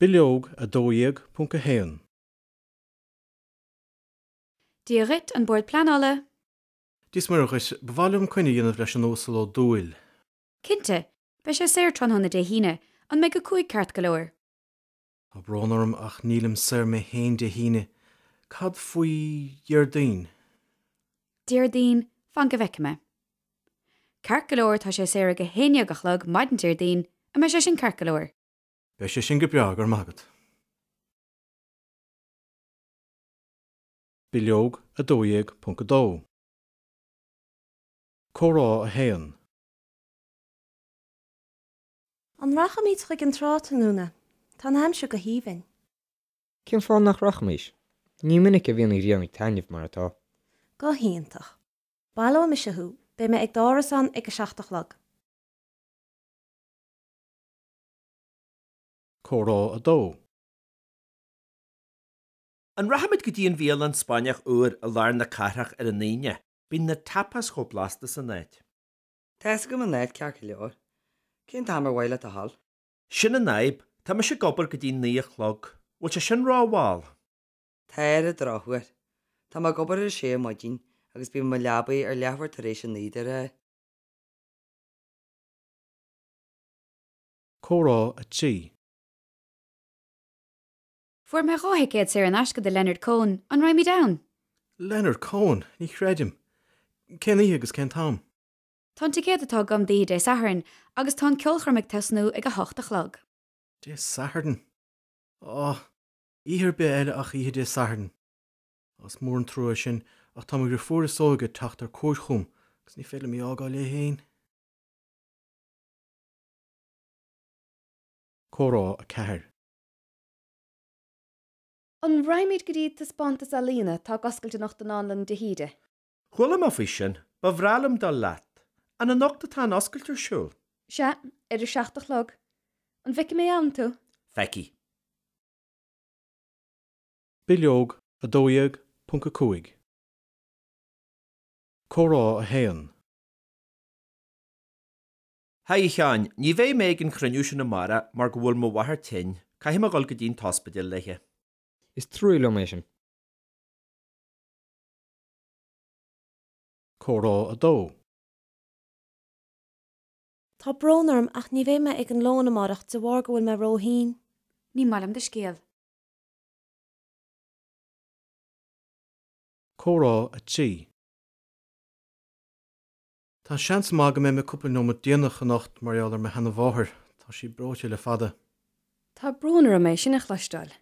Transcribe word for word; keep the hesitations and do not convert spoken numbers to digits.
Bileog a dóiag punca héan. Dírit an bord planala. Dis marachas bhálum cuine dhéanamh leis an ósal ó dúil. Cinte, be sé séir tron honna de híine, an me go cúig ceart galóir. Tá brónarm ach nílam sir me héin de híine. Cad faoi dheardain. Dír dín, fan go bheice me. Ceart galóir tá sé séir go héine go chlog maidin dír dín, a me sé sin ceart galóir. Be sé sin go beag ar magad. Bileog a dóiag punca dó. Córá a héan. An racham íd chuig an trátanúna, tá heimse go híhain. Cén fáil nach rachmis? Ní minic a bhíon riamh tainmh mar atá. Go híontach. Bailó me se hú, be me ag dáras an ag go seachtach lag. Córá a dó. An rahamid go dtíon bhíal an Spáineach uair a lár na carach ar an naine, bín na tapas choplasta san néid. Tás go man néid cear go leor. Cén tá mar bhile a hall? Sin a naib, tá me se gobar go dtíon níoch log, bhil se sin rá bháil. Táir a dráhuair. Tá má gobar ar sé maidín agus bí mar leabaí ar leabhar tar éis an níidir a... Córá a tí. Fuair me ráthicéad séir an asca de Leonard Cohen, an raimi down. Leonard Cohen, ní chreidim. Cén í agus cén tam. Tá ticéad atá gom dí dé saharin, agus tá ceolchar meag tasnú ag a hocht a chlog. Dé sahardan. Á, íhir be eile ach ihe dé sahardan. As mór an trúa sin, ach tá gur fuair sóga tacht ar cóir chum, gus ní féile mí ágáil le héin. Córá a ceair. An raimid go dtí taspántas a lína tá gascailte nach den anlan de híide. Chualam a fao sin, ba bhrealam dá leat, an a nachta tá an oscailtear siúil. Se, idir seachtach log. An bheice mé am tú? Feici. Bileog a dóiag punca cúig. Córá a héan. Ha i cheáin, ní bhéh méid an chruniú sin na mara mar go bhfuil mo wathar tin, caithim a gáil go dtíon tospaidil leiche. Is trúil mé sin. Córá a dó. Tá brónarm ach ní bhé me ag an lónamarach de bhhar go bhfuil me róhín. Ní malam de scéal. Córá a tí. Tá seans mága mé me cúpa nó mo déanach a nacht mar eall ar me hena bháthir, tá sí bróte le fada. Tá brúnar a mé sin a chluisteáil.